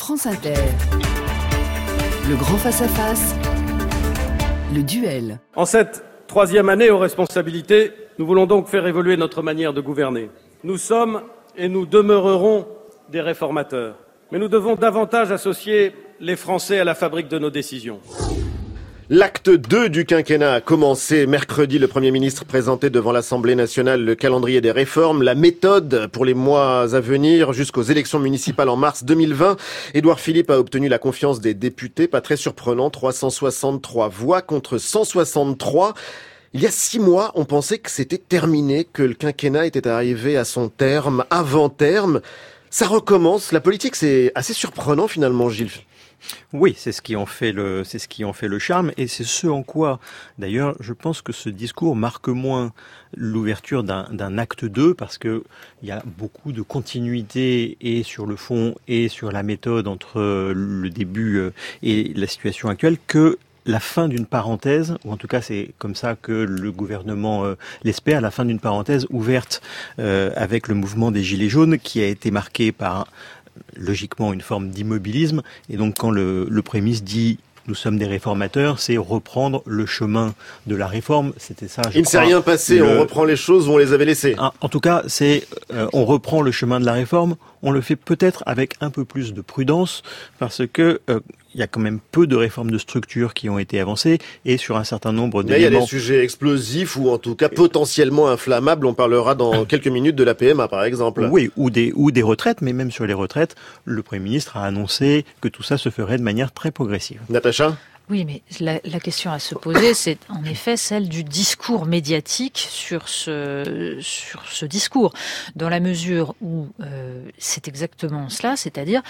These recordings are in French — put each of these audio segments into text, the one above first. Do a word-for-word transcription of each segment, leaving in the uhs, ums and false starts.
France Inter. Le grand face-à-face, le duel. En cette troisième année aux responsabilités, nous voulons donc faire évoluer notre manière de gouverner. Nous sommes et nous demeurerons des réformateurs. Mais nous devons davantage associer les Français à la fabrique de nos décisions. L'acte deux du quinquennat a commencé. Mercredi, le Premier ministre présentait devant l'Assemblée nationale le calendrier des réformes, la méthode pour les mois à venir jusqu'aux élections municipales en mars deux mille vingt. Édouard Philippe a obtenu la confiance des députés, pas très surprenant, trois cent soixante-trois voix contre cent soixante-trois. Il y a six mois, on pensait que c'était terminé, que le quinquennat était arrivé à son terme, avant terme. Ça recommence. La politique, c'est assez surprenant finalement, Gilles. Oui, c'est ce qui en fait le, c'est ce qui en fait le charme, et c'est ce en quoi, d'ailleurs, je pense que ce discours marque moins l'ouverture d'un, d'un acte deux, parce que il y a beaucoup de continuité et sur le fond et sur la méthode entre le début et la situation actuelle que la fin d'une parenthèse, ou en tout cas c'est comme ça que le gouvernement euh, l'espère, la fin d'une parenthèse ouverte euh, avec le mouvement des Gilets jaunes qui a été marqué par logiquement une forme d'immobilisme. Et donc quand le, le Premier ministre dit « nous sommes des réformateurs », c'est reprendre le chemin de la réforme. C'était ça, je Il ne s'est rien passé, le... on reprend les choses où on les avait laissées. En, en tout cas, c'est euh, on reprend le chemin de la réforme, on le fait peut-être avec un peu plus de prudence, parce que euh, il y a quand même peu de réformes de structure qui ont été avancées, et sur un certain nombre d'éléments... Mais il y a des sujets explosifs ou en tout cas potentiellement inflammables. On parlera dans quelques minutes de la P M A par exemple. Oui, ou des, ou des retraites, mais même sur les retraites, le Premier ministre a annoncé que tout ça se ferait de manière très progressive. Natacha ? Oui, mais la, la question à se poser, c'est en effet celle du discours médiatique sur ce sur ce discours, dans la mesure où euh, c'est exactement cela, c'est-à-dire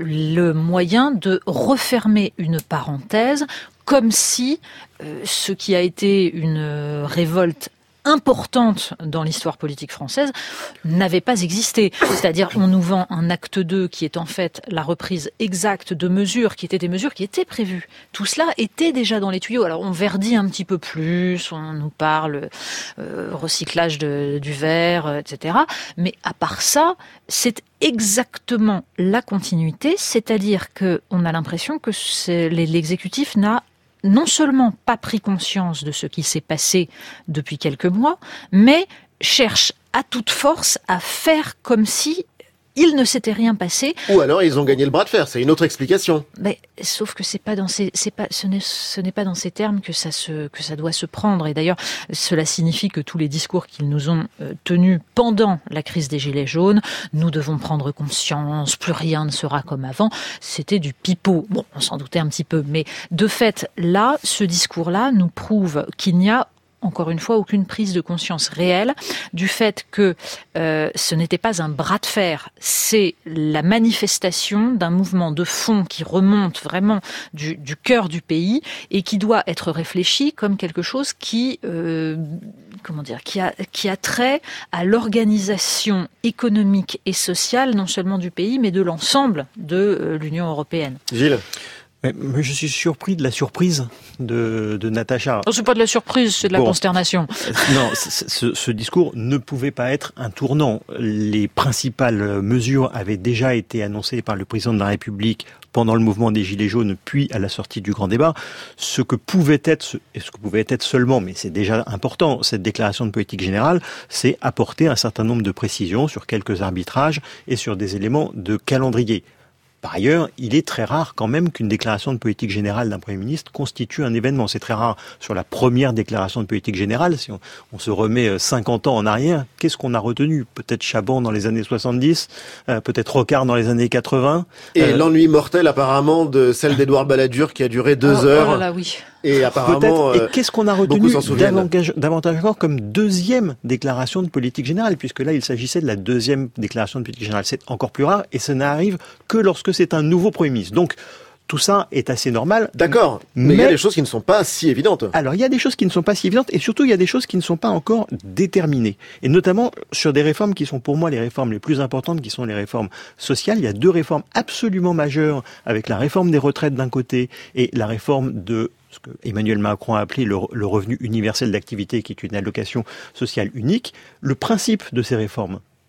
le moyen de refermer une parenthèse, comme si euh, ce qui a été une révolte importante dans l'histoire politique française n'avait pas existé. C'est-à-dire, on nous vend un acte deux qui est en fait la reprise exacte de mesures qui étaient des mesures qui étaient prévues. Tout cela était déjà dans les tuyaux. Alors, on verdit un petit peu plus, on nous parle euh, recyclage de, du verre, et cetera. Mais à part ça, c'est exactement la continuité, c'est-à-dire que on a l'impression que c'est, l'exécutif n'a non seulement pas pris conscience de ce qui s'est passé depuis quelques mois, mais cherche à toute force à faire comme si il ne s'était rien passé. Ou alors ils ont gagné le bras de fer, c'est une autre explication. Mais sauf que c'est pas dans ces, c'est pas, ce n'est, ce n'est pas dans ces termes que ça se, que ça doit se prendre. Et d'ailleurs, cela signifie que tous les discours qu'ils nous ont euh, tenus pendant la crise des Gilets jaunes, nous devons prendre conscience, plus rien ne sera comme avant, c'était du pipeau. Bon, on s'en doutait un petit peu, mais de fait, là, ce discours-là nous prouve qu'il n'y a encore une fois, aucune prise de conscience réelle du fait que euh, ce n'était pas un bras de fer, c'est la manifestation d'un mouvement de fond qui remonte vraiment du, du cœur du pays et qui doit être réfléchi comme quelque chose qui, euh, comment dire, qui a, qui a trait à l'organisation économique et sociale non seulement du pays, mais de l'ensemble de euh, l'Union européenne. Gilles ? Mais je suis surpris de la surprise de, de Natacha. Non, c'est pas de la surprise, c'est de la bon. consternation. Non, ce, ce discours ne pouvait pas être un tournant. Les principales mesures avaient déjà été annoncées par le président de la République pendant le mouvement des Gilets jaunes, puis à la sortie du grand débat. Ce que pouvait être, et ce que pouvait être seulement, mais c'est déjà important, cette déclaration de politique générale, c'est apporter un certain nombre de précisions sur quelques arbitrages et sur des éléments de calendrier. Par ailleurs, il est très rare quand même qu'une déclaration de politique générale d'un Premier ministre constitue un événement. C'est très rare sur la première déclaration de politique générale. Si on, on se remet cinquante ans en arrière, qu'est-ce qu'on a retenu ? Peut-être Chaban dans les années soixante-dix, euh, peut-être Rocard dans les années quatre-vingts. Et euh... l'ennui mortel apparemment de celle d'Édouard Balladur qui a duré deux oh, heures. Oh là là, oui. Et apparemment, et qu'est-ce qu'on a retenu davantage, davantage encore comme deuxième déclaration de politique générale, puisque là, il s'agissait de la deuxième déclaration de politique générale. C'est encore plus rare, et ça n'arrive que lorsque c'est un nouveau Premier ministre. Donc, tout ça est assez normal. D'accord, mais, mais il y a des choses qui ne sont pas si évidentes. Alors, il y a des choses qui ne sont pas si évidentes, et surtout, il y a des choses qui ne sont pas encore déterminées. Et notamment, sur des réformes qui sont pour moi les réformes les plus importantes, qui sont les réformes sociales. Il y a deux réformes absolument majeures, avec la réforme des retraites d'un côté, et la réforme de ce que Emmanuel Macron a appelé le, le revenu universel d'activité, qui est une allocation sociale unique. Le principe de ces réformes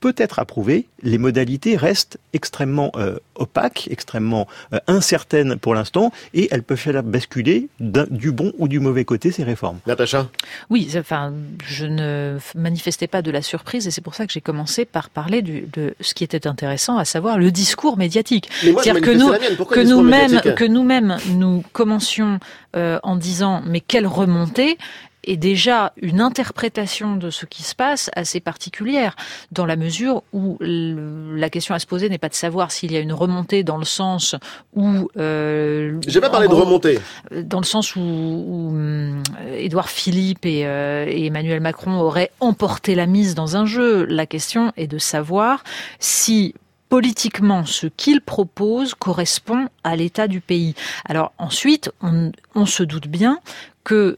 peut être approuvé, les modalités restent extrêmement euh, opaques, extrêmement euh, incertaines pour l'instant, et elles peuvent faire basculer du bon ou du mauvais côté ces réformes. Natacha ? Oui, enfin, je ne manifestais pas de la surprise, et c'est pour ça que j'ai commencé par parler du, de ce qui était intéressant, à savoir le discours médiatique. Mais moi, C'est-à-dire je que nous, la mienne. Pourquoi que le discours nous-mêmes, médiatique ? que nous-mêmes, nous commencions euh, en disant, mais quelle remontée ? Et déjà une interprétation de ce qui se passe assez particulière, dans la mesure où le, la question à se poser n'est pas de savoir s'il y a une remontée dans le sens où... Euh, J'ai pas parlé de remontée. Dans le sens où, où euh, Édouard Philippe et, euh, et Emmanuel Macron auraient emporté la mise dans un jeu. La question est de savoir si... politiquement, ce qu'il propose correspond à l'état du pays. Alors ensuite, on, on se doute bien que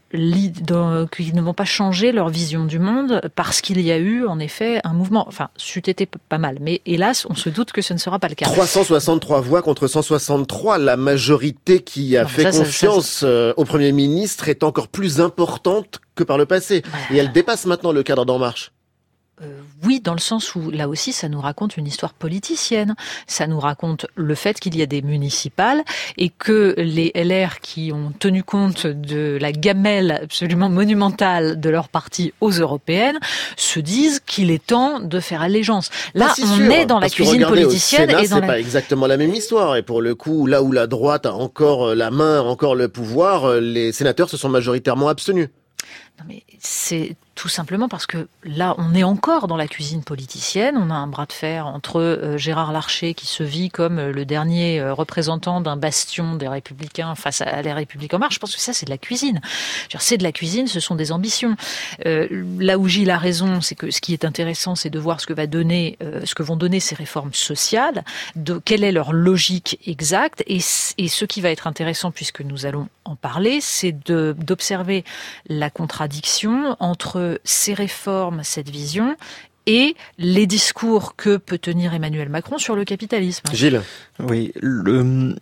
qu'ils ne vont pas changer leur vision du monde parce qu'il y a eu, en effet, un mouvement. Enfin, c'eût été pas mal. Mais hélas, on se doute que ce ne sera pas le cas. trois cent soixante-trois voix contre cent soixante-trois. La majorité qui a non, fait ça, confiance ça, ça, ça... au Premier ministre est encore plus importante que par le passé. Ouais. Et elle dépasse maintenant le cadre d'En Marche. Euh, oui, dans le sens où, là aussi, ça nous raconte une histoire politicienne. Ça nous raconte le fait qu'il y a des municipales et que les L R qui ont tenu compte de la gamelle absolument monumentale de leur parti aux européennes se disent qu'il est temps de faire allégeance. Là, si on sûr, est dans la cuisine politicienne. Au Sénat, et dans c'est la... pas exactement la même histoire. Et pour le coup, là où la droite a encore la main, encore le pouvoir, les sénateurs se sont majoritairement abstenus. Non mais c'est tout simplement parce que là, on est encore dans la cuisine politicienne. On a un bras de fer entre euh, Gérard Larcher, qui se vit comme euh, le dernier euh, représentant d'un bastion des Républicains face à, à les Républicains en marche. Je pense que ça, c'est de la cuisine. Genre, c'est de la cuisine, ce sont des ambitions. Euh, là où Gilles a raison, c'est que ce qui est intéressant, c'est de voir ce que va donner, euh, ce que vont donner ces réformes sociales, de quelle est leur logique exacte, et, et ce qui va être intéressant, puisque nous allons en parler, c'est de, d'observer la contradiction entre ces réformes, cette vision, et les discours que peut tenir Emmanuel Macron sur le capitalisme. Gilles. Oui, le...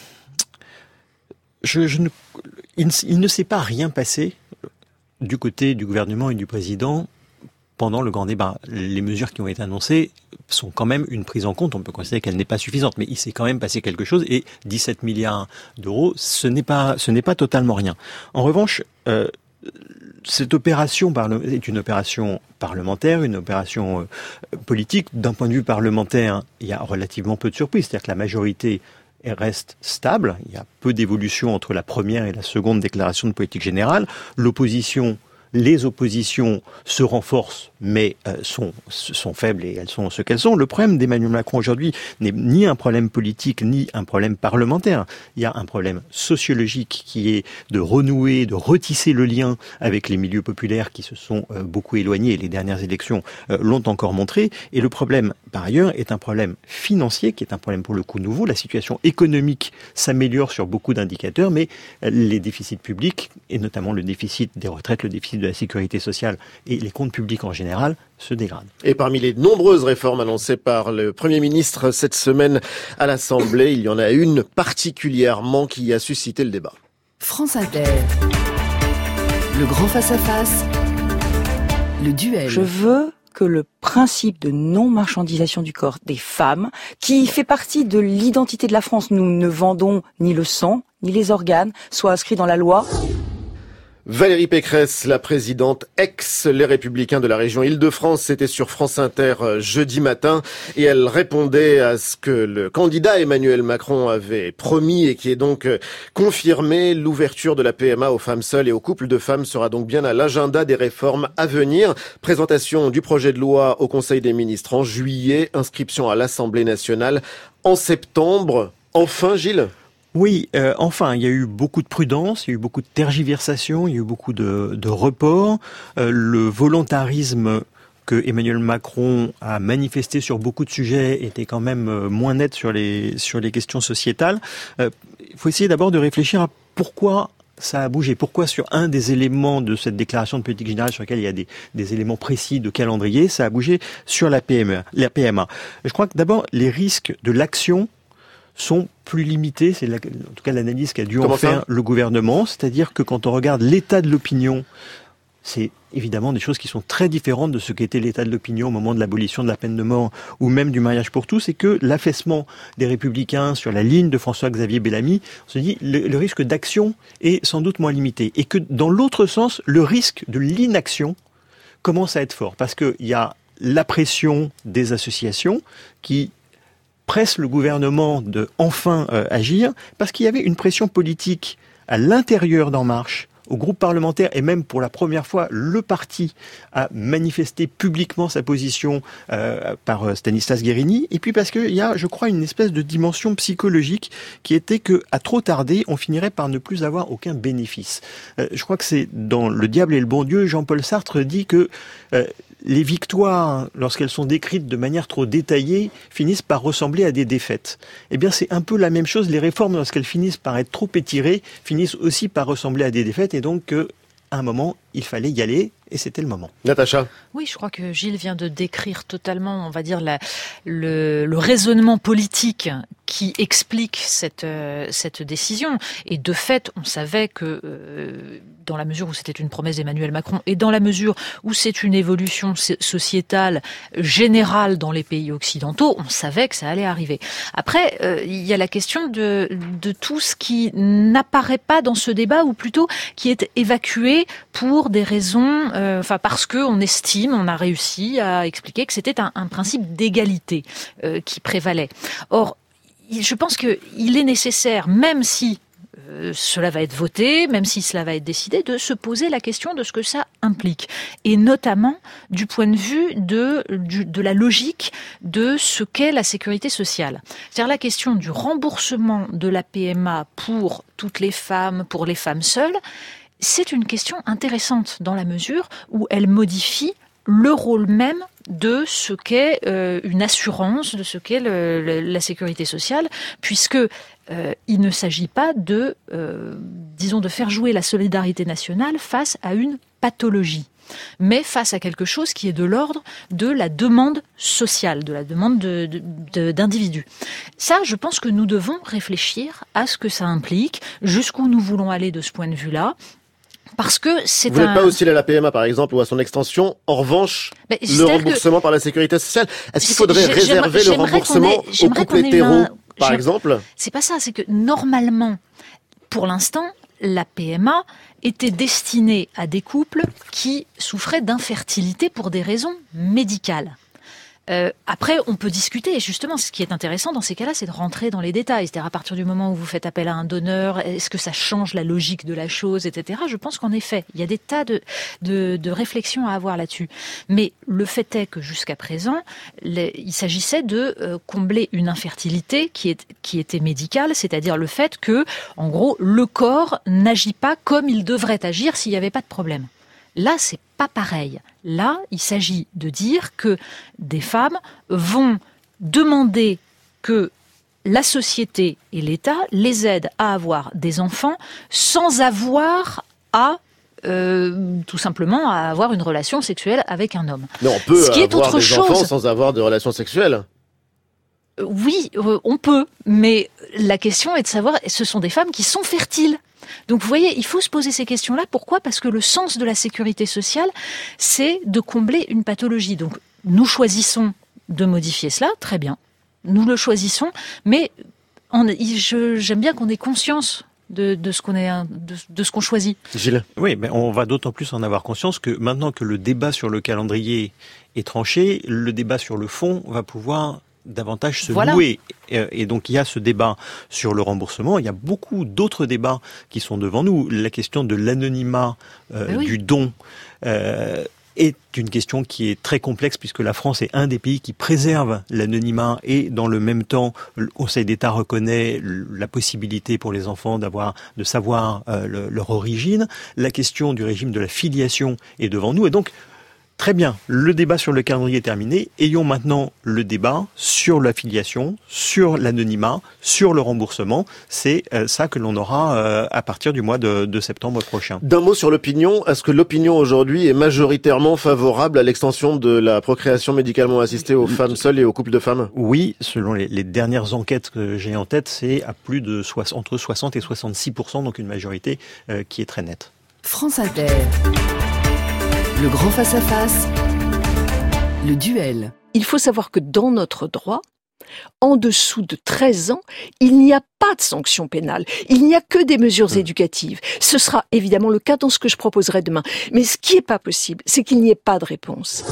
Je, je ne... Il, ne... il ne s'est pas rien passé du côté du gouvernement et du président pendant le grand débat. Les mesures qui ont été annoncées sont quand même une prise en compte. On peut considérer qu'elle n'est pas suffisante, mais il s'est quand même passé quelque chose, et dix-sept milliards d'euros, ce n'est pas, ce n'est pas totalement rien. En revanche, euh, cette opération est une opération parlementaire, une opération politique. D'un point de vue parlementaire, il y a relativement peu de surprises. C'est-à-dire que la majorité reste stable. Il y a peu d'évolution entre la première et la seconde déclaration de politique générale. L'opposition, les oppositions se renforcent, mais euh, sont, sont faibles et elles sont ce qu'elles sont. Le problème d'Emmanuel Macron aujourd'hui n'est ni un problème politique, ni un problème parlementaire. Il y a un problème sociologique qui est de renouer, de retisser le lien avec les milieux populaires qui se sont euh, beaucoup éloignés, et les dernières élections euh, l'ont encore montré. Et le problème, par ailleurs, est un problème financier, qui est un problème pour le coup nouveau. La situation économique s'améliore sur beaucoup d'indicateurs, mais euh, les déficits publics, et notamment le déficit des retraites, le déficit de la sécurité sociale et les comptes publics en général se dégradent. Et parmi les nombreuses réformes annoncées par le Premier ministre cette semaine à l'Assemblée, il y en a une particulièrement qui a suscité le débat. France Inter, le grand face-à-face, le duel. Je veux que le principe de non-marchandisation du corps des femmes, qui fait partie de l'identité de la France, nous ne vendons ni le sang, ni les organes, soit inscrit dans la loi. Valérie Pécresse, la présidente ex Les Républicains de la région Île-de-France, c'était sur France Inter jeudi matin, et elle répondait à ce que le candidat Emmanuel Macron avait promis et qui est donc confirmé. L'ouverture de la P M A aux femmes seules et aux couples de femmes sera donc bien à l'agenda des réformes à venir. Présentation du projet de loi au Conseil des ministres en juillet, inscription à l'Assemblée nationale en septembre. Enfin, Gilles ? Oui, euh, enfin, il y a eu beaucoup de prudence, il y a eu beaucoup de tergiversation, il y a eu beaucoup de, de reports. Euh, le volontarisme que Emmanuel Macron a manifesté sur beaucoup de sujets était quand même moins net sur les sur les questions sociétales. Euh, il faut essayer d'abord de réfléchir à pourquoi ça a bougé. Pourquoi sur un des éléments de cette déclaration de politique générale sur lequel il y a des, des éléments précis de calendrier, ça a bougé sur la P M A, la P M A. Je crois que d'abord, les risques de l'action sont plus limités, c'est la, en tout cas l'analyse qu'a dû Comment en faire ça le gouvernement, c'est-à-dire que quand on regarde l'état de l'opinion c'est évidemment des choses qui sont très différentes de ce qu'était l'état de l'opinion au moment de l'abolition de la peine de mort ou même du mariage pour tous, et que l'affaissement des Républicains sur la ligne de François-Xavier Bellamy, on se dit le, le risque d'action est sans doute moins limité, et que dans l'autre sens, le risque de l'inaction commence à être fort, parce qu'il y a la pression des associations qui pressent le gouvernement de enfin euh, agir, parce qu'il y avait une pression politique à l'intérieur d'En Marche, au groupe parlementaire, et même pour la première fois, le parti a manifesté publiquement sa position euh, par euh, Stanislas Guerini, et puis parce qu'il y a, je crois, une espèce de dimension psychologique qui était que, à trop tarder, on finirait par ne plus avoir aucun bénéfice. Euh, je crois que c'est dans Le Diable et le bon Dieu, Jean-Paul Sartre dit que euh, les victoires, lorsqu'elles sont décrites de manière trop détaillée, finissent par ressembler à des défaites. Eh bien, c'est un peu la même chose. Les réformes, lorsqu'elles finissent par être trop étirées, finissent aussi par ressembler à des défaites. Et donc, euh, à un moment, il fallait y aller. Et c'était le moment. Natacha. Oui, je crois que Gilles vient de décrire totalement, on va dire, la, le, le raisonnement politique qui explique cette, euh, cette décision. Et de fait, on savait que, euh, dans la mesure où c'était une promesse d'Emmanuel Macron, et dans la mesure où c'est une évolution sociétale générale dans les pays occidentaux, on savait que ça allait arriver. Après, euh, il y a la question de, de tout ce qui n'apparaît pas dans ce débat, ou plutôt qui est évacué pour des raisons... Euh, Enfin, parce que on estime, on a réussi à expliquer que c'était un, un principe d'égalité euh, qui prévalait. Or, je pense qu'il est nécessaire, même si euh, cela va être voté, même si cela va être décidé, de se poser la question de ce que ça implique. Et notamment du point de vue de, du, de la logique de ce qu'est la sécurité sociale. C'est-à-dire la question du remboursement de la P M A pour toutes les femmes, pour les femmes seules. C'est une question intéressante dans la mesure où elle modifie le rôle même de ce qu'est euh, une assurance, de ce qu'est le, le, la sécurité sociale, puisque euh, il ne s'agit pas de, euh, disons, de faire jouer la solidarité nationale face à une pathologie, mais face à quelque chose qui est de l'ordre de la demande sociale, de la demande de, de, de, d'individus. Ça, je pense que nous devons réfléchir à ce que ça implique, jusqu'où nous voulons aller de ce point de vue-là. Parce que c'est Vous un... n'êtes pas hostile à la P M A, par exemple, ou à son extension. En revanche, ben, le remboursement que... par la sécurité sociale. Est-ce qu'il faudrait J'ai, réserver le remboursement ait, aux couples hétéros, un... par J'aime... exemple? C'est pas ça, c'est que normalement, pour l'instant, la P M A était destinée à des couples qui souffraient d'infertilité pour des raisons médicales. Euh, après, on peut discuter, et justement, ce qui est intéressant dans ces cas-là, c'est de rentrer dans les détails. C'est-à-dire, à partir du moment où vous faites appel à un donneur, est-ce que ça change la logique de la chose, et cetera. Je pense qu'en effet, il y a des tas de, de, de réflexions à avoir là-dessus. Mais le fait est que jusqu'à présent, les, il s'agissait de euh, combler une infertilité qui, est, qui était médicale, c'est-à-dire le fait que, en gros, le corps n'agit pas comme il devrait agir s'il n'y avait pas de problème. Là, c'est pas pareil. Là, il s'agit de dire que des femmes vont demander que la société et l'État les aident à avoir des enfants sans avoir à euh, tout simplement à avoir une relation sexuelle avec un homme. Mais on peut Ce qui est avoir autre des chose. enfants sans avoir de relation sexuelle. Oui, euh, on peut, mais la question est de savoir, ce sont des femmes qui sont fertiles. Donc vous voyez, il faut se poser ces questions-là. Pourquoi ? Parce que le sens de la sécurité sociale, c'est de combler une pathologie. Donc nous choisissons de modifier cela, très bien. Nous le choisissons, mais on, je, j'aime bien qu'on ait conscience de, de ce qu'on est, de, de ce qu'on choisit. Gilles. Oui, mais on va d'autant plus en avoir conscience que maintenant que le débat sur le calendrier est tranché, le débat sur le fond va pouvoir davantage se voilà. nouer. Et donc il y a ce débat sur le remboursement, il y a beaucoup d'autres débats qui sont devant nous. La question de l'anonymat euh, oui. du don euh, est une question qui est très complexe puisque la France est un des pays qui préserve l'anonymat et dans le même temps le Conseil d'État reconnaît la possibilité pour les enfants d'avoir, de savoir euh, le, leur origine. La question du régime de la filiation est devant nous et donc très bien, le débat sur le calendrier est terminé. Ayons maintenant le débat sur l'affiliation, sur l'anonymat, sur le remboursement. C'est euh, ça que l'on aura euh, à partir du mois de, de septembre prochain. D'un mot sur l'opinion, est-ce que l'opinion aujourd'hui est majoritairement favorable à l'extension de la procréation médicalement assistée aux femmes seules et aux couples de femmes ? Oui, selon les, les dernières enquêtes que j'ai en tête, c'est à plus de soixante, entre soixante et soixante-six pour cent, donc une majorité euh, qui est très nette. France Inter. Le grand face-à-face, le duel. Il faut savoir que dans notre droit, en dessous de treize ans, il n'y a pas de sanction pénale. Il n'y a que des mesures éducatives. Ce sera évidemment le cas dans ce que je proposerai demain. Mais ce qui n'est pas possible, c'est qu'il n'y ait pas de réponse.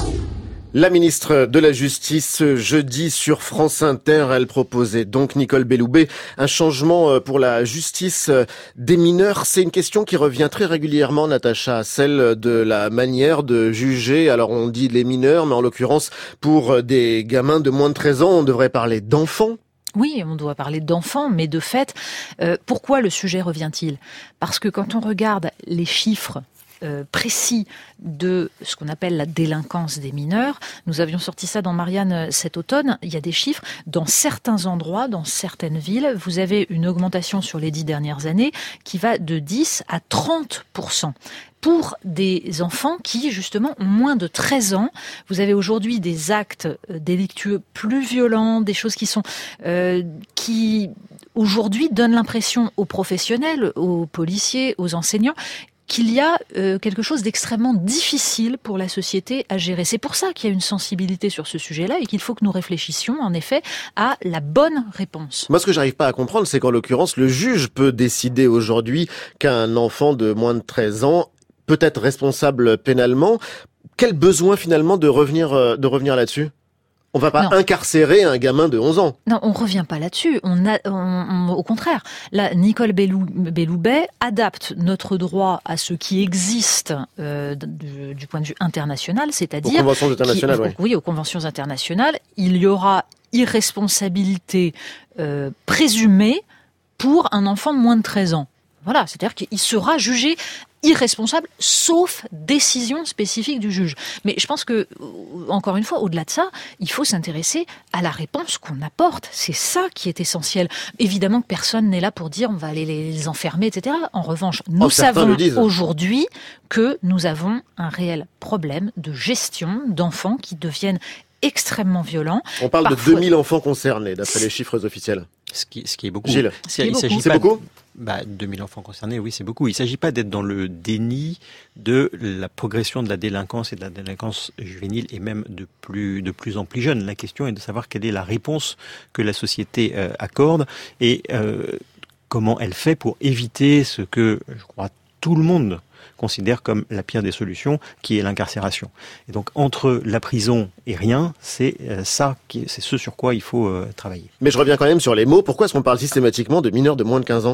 La ministre de la Justice, jeudi sur France Inter, elle proposait donc, Nicole Belloubet, un changement pour la justice des mineurs. C'est une question qui revient très régulièrement, Natacha, celle de la manière de juger. Alors on dit les mineurs, mais en l'occurrence, pour des gamins de moins de treize ans, on devrait parler d'enfants. Oui, on doit parler d'enfants, mais de fait, euh, pourquoi le sujet revient-il ? Parce que quand on regarde les chiffres Euh, précis de ce qu'on appelle la délinquance des mineurs. Nous avions sorti ça dans Marianne cet automne. Il y a des chiffres. Dans certains endroits, dans certaines villes, vous avez une augmentation sur les dix dernières années qui va de dix à trente pour cent. Pour des enfants qui, justement, ont moins de treize ans. Vous avez aujourd'hui des actes délictueux plus violents, des choses qui sont... Euh, qui, aujourd'hui, donnent l'impression aux professionnels, aux policiers, aux enseignants, qu'il y a euh, quelque chose d'extrêmement difficile pour la société à gérer. C'est pour ça qu'il y a une sensibilité sur ce sujet-là et qu'il faut que nous réfléchissions, en effet, à la bonne réponse. Moi, ce que j'arrive pas à comprendre, c'est qu'en l'occurrence, le juge peut décider aujourd'hui qu'un enfant de moins de treize ans peut être responsable pénalement. Quel besoin, finalement, de revenir, de revenir là-dessus ? On va pas non. incarcérer un gamin de onze ans. Non, on revient pas là-dessus. On a, on, on, au contraire, là, Nicole Bellou, Belloubet adapte notre droit à ce qui existe euh, du, du point de vue international, c'est-à-dire... Aux conventions internationales, oui. Oui, aux conventions internationales. Il y aura irresponsabilité euh, présumée pour un enfant de moins de treize ans. Voilà, c'est-à-dire qu'il sera jugé irresponsable, sauf décision spécifique du juge. Mais je pense que, encore une fois, au-delà de ça, il faut s'intéresser à la réponse qu'on apporte. C'est ça qui est essentiel. Évidemment que personne n'est là pour dire on va aller les enfermer, et cetera. En revanche, nous oh, savons aujourd'hui que nous avons un réel problème de gestion d'enfants qui deviennent extrêmement violents. On parle Parfois... de deux mille enfants concernés, d'après les chiffres officiels. Ce qui, ce qui est beaucoup. Gilles, ce qui est beaucoup. C'est beaucoup Bah, deux mille enfants concernés, oui, c'est beaucoup. Il ne s'agit pas d'être dans le déni de la progression de la délinquance et de la délinquance juvénile et même de plus, de plus en plus jeune. La question est de savoir quelle est la réponse que la société euh, accorde et euh, comment elle fait pour éviter ce que, je crois, tout le monde considère comme la pire des solutions, qui est l'incarcération. Et donc, entre la prison et rien, c'est ça, qui, c'est ce sur quoi il faut euh, travailler. Mais je reviens quand même sur les mots. Pourquoi est-ce qu'on parle systématiquement de mineurs de moins de quinze ans ?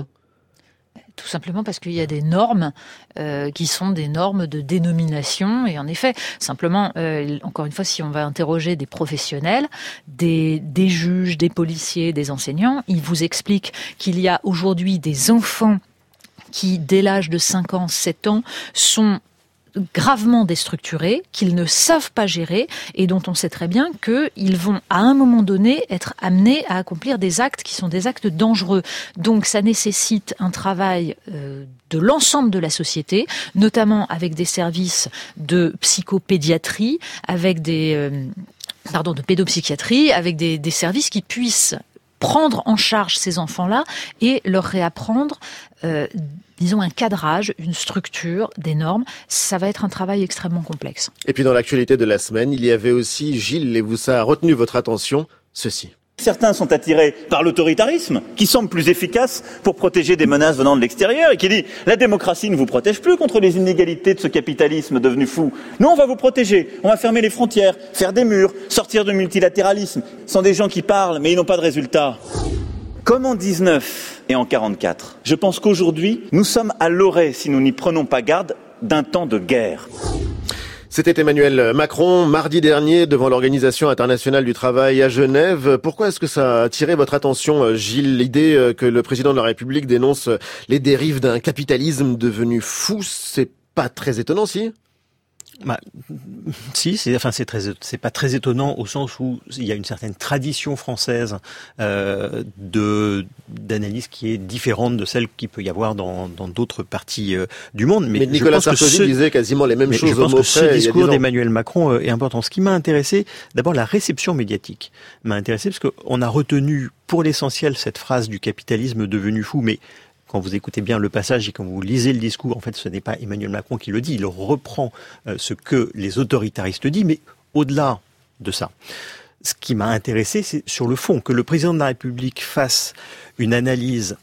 Tout simplement parce qu'il y a des normes euh, qui sont des normes de dénomination. Et en effet, simplement, euh, encore une fois, si on va interroger des professionnels, des, des juges, des policiers, des enseignants, ils vous expliquent qu'il y a aujourd'hui des enfants qui, dès l'âge de cinq ans, sept ans, sont gravement déstructurés, qu'ils ne savent pas gérer et dont on sait très bien qu'ils vont, à un moment donné, être amenés à accomplir des actes qui sont des actes dangereux. Donc ça nécessite un travail euh, de l'ensemble de la société, notamment avec des services de psychopédiatrie, avec des... Euh, pardon, de pédopsychiatrie, avec des, des services qui puissent prendre en charge ces enfants-là et leur réapprendre, euh, disons, un cadrage, une structure, des normes. Ça va être un travail extrêmement complexe. Et puis dans l'actualité de la semaine, il y avait aussi, Gilles, et vous, ça a retenu votre attention, ceci. Certains sont attirés par l'autoritarisme, qui semble plus efficace pour protéger des menaces venant de l'extérieur, et qui dit « la démocratie ne vous protège plus contre les inégalités de ce capitalisme devenu fou. Nous, on va vous protéger, on va fermer les frontières, faire des murs, sortir de multilatéralisme. » Ce sont des gens qui parlent, mais ils n'ont pas de résultats. Comme en dix-neuf et en quarante-quatre, je pense qu'aujourd'hui, nous sommes à l'orée, si nous n'y prenons pas garde, d'un temps de guerre. C'était Emmanuel Macron, mardi dernier, devant l'Organisation internationale du travail à Genève. Pourquoi est-ce que ça a attiré votre attention, Gilles, l'idée que le président de la République dénonce les dérives d'un capitalisme devenu fou? C'est pas très étonnant, si ? Bah, si, c'est, enfin, c'est très, c'est pas très étonnant au sens où il y a une certaine tradition française euh, de d'analyse qui est différente de celle qu'il peut y avoir dans, dans d'autres parties euh, du monde. Mais, mais Nicolas Sarkozy ce, disait quasiment les mêmes choses. Je pense que ce discours d'Emmanuel Macron euh, est important. Ce qui m'a intéressé, d'abord, la réception médiatique m'a intéressé parce qu'on a retenu pour l'essentiel cette phrase du capitalisme devenu fou, mais quand vous écoutez bien le passage et quand vous lisez le discours, en fait, ce n'est pas Emmanuel Macron qui le dit, il reprend euh, ce que les autoritaristes disent, mais au-delà de ça, ce qui m'a intéressé, c'est sur le fond, que le président de la République fasse une analyse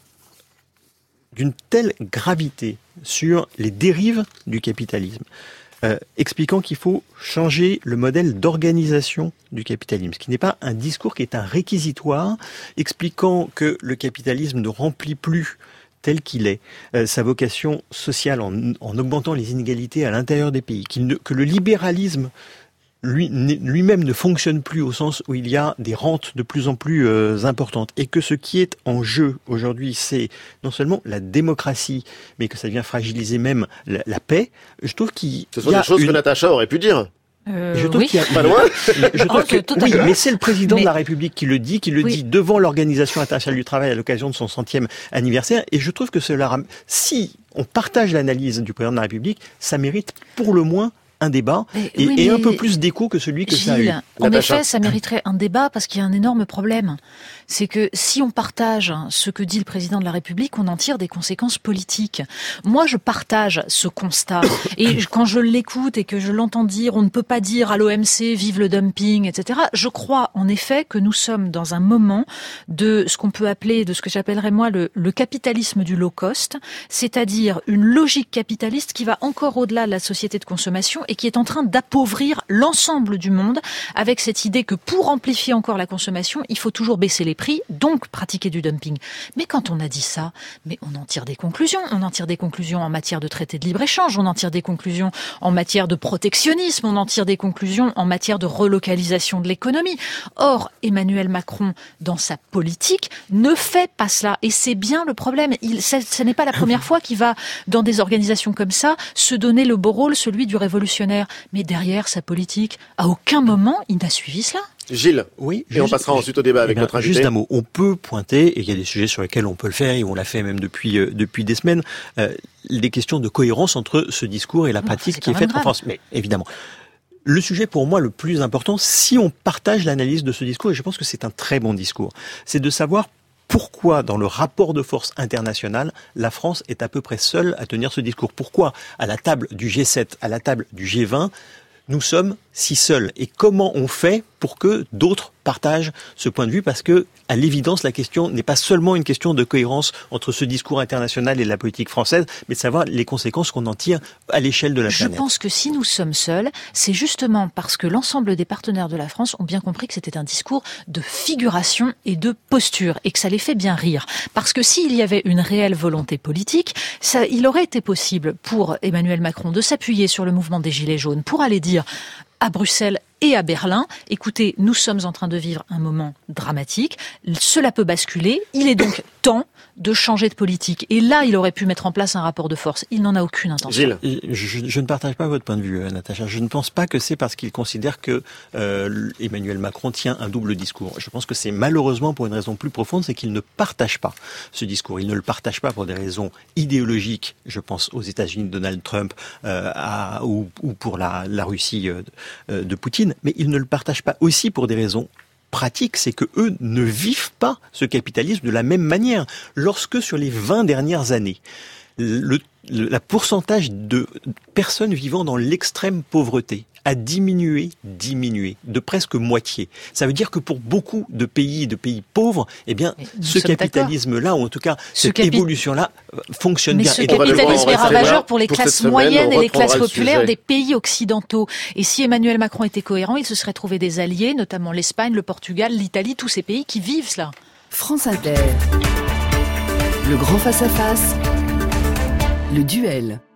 d'une telle gravité sur les dérives du capitalisme, euh, expliquant qu'il faut changer le modèle d'organisation du capitalisme, ce qui n'est pas un discours qui est un réquisitoire, expliquant que le capitalisme ne remplit plus tel qu'il est, euh, sa vocation sociale en, en augmentant les inégalités à l'intérieur des pays, qu'il ne, que le libéralisme lui, lui-même ne fonctionne plus au sens où il y a des rentes de plus en plus euh, importantes et que ce qui est en jeu aujourd'hui, c'est non seulement la démocratie, mais que ça vient fragiliser même la, la paix. Je trouve qu'il Ce sont y a des choses une... que Natacha aurait pu dire. Euh, je trouve oui. qu'il y a... Pas loin. Je trouve que... Oui, mais c'est le président mais... de la République qui le dit, qui le oui. dit devant l'Organisation internationale du travail à l'occasion de son centième anniversaire. Et je trouve que cela, si on partage l'analyse du président de la République, ça mérite pour le moins un débat mais, et, oui, et mais... un peu plus d'écho que celui que Gilles, ça a eu. En Natacha. effet, ça mériterait un débat parce qu'il y a un énorme problème. C'est que si on partage ce que dit le président de la République, on en tire des conséquences politiques. Moi, je partage ce constat. Et quand je l'écoute et que je l'entends dire, on ne peut pas dire à l'O M C, vive le dumping, et cetera. Je crois en effet que nous sommes dans un moment de ce qu'on peut appeler, de ce que j'appellerais moi le, le capitalisme du low cost, c'est-à-dire une logique capitaliste qui va encore au-delà de la société de consommation et qui est en train d'appauvrir l'ensemble du monde avec cette idée que pour amplifier encore la consommation, il faut toujours baisser les prix, donc pratiquer du dumping. Mais quand on a dit ça, mais on en tire des conclusions. On en tire des conclusions en matière de traité de libre-échange, on en tire des conclusions en matière de protectionnisme, on en tire des conclusions en matière de relocalisation de l'économie. Or, Emmanuel Macron, dans sa politique, ne fait pas cela. Et c'est bien le problème. Il, ça, ce n'est pas la première fois qu'il va, dans des organisations comme ça, se donner le beau rôle, celui du révolutionnaire. Mais derrière sa politique, à aucun moment, il n'a suivi cela. Gilles, oui, et juste, on passera ensuite au débat avec eh bien, notre invité. Juste un mot, on peut pointer, et il y a des sujets sur lesquels on peut le faire, et on l'a fait même depuis euh, depuis des semaines, euh, les questions de cohérence entre ce discours et la non, pratique c'est qui est faite en France. Mais évidemment, le sujet pour moi le plus important, si on partage l'analyse de ce discours, et je pense que c'est un très bon discours, c'est de savoir pourquoi, dans le rapport de force international, la France est à peu près seule à tenir ce discours. Pourquoi, à la table du G sept, à la table du G vingt, nous sommes si seuls. Et comment on fait pour que d'autres partagent ce point de vue? Parce que, à l'évidence, la question n'est pas seulement une question de cohérence entre ce discours international et la politique française, mais de savoir les conséquences qu'on en tire à l'échelle de la Je planète. Je pense que si nous sommes seuls, c'est justement parce que l'ensemble des partenaires de la France ont bien compris que c'était un discours de figuration et de posture, et que ça les fait bien rire. Parce que s'il y avait une réelle volonté politique, ça, il aurait été possible pour Emmanuel Macron de s'appuyer sur le mouvement des Gilets jaunes pour aller dire à Bruxelles et à Berlin, écoutez, nous sommes en train de vivre un moment dramatique, cela peut basculer, il est donc temps de changer de politique. Et là, il aurait pu mettre en place un rapport de force. Il n'en a aucune intention. Gilles. Je, je ne partage pas votre point de vue, Natacha. Je ne pense pas que c'est parce qu'il considère que euh, Emmanuel Macron tient un double discours. Je pense que c'est malheureusement pour une raison plus profonde, c'est qu'il ne partage pas ce discours. Il ne le partage pas pour des raisons idéologiques. Je pense aux États-Unis de Donald Trump euh, à, ou, ou pour la, la Russie euh, de Poutine, mais il ne le partage pas aussi pour des raisons pratique, c'est que eux ne vivent pas ce capitalisme de la même manière. Lorsque sur les vingt dernières années, le, le la pourcentage de personnes vivant dans l'extrême pauvreté a diminué, diminué, de presque moitié. Ça veut dire que pour beaucoup de pays, de pays pauvres, eh bien, ce capitalisme-là, ou en tout cas, ce cette capi... évolution-là, fonctionne Mais bien. ce et capitalisme est ravageur pour les pour classes moyennes et les classes populaires des pays occidentaux. Et si Emmanuel Macron était cohérent, il se serait trouvé des alliés, notamment l'Espagne, le Portugal, l'Italie, tous ces pays qui vivent cela. France Inter. Le grand face-à-face. Le duel.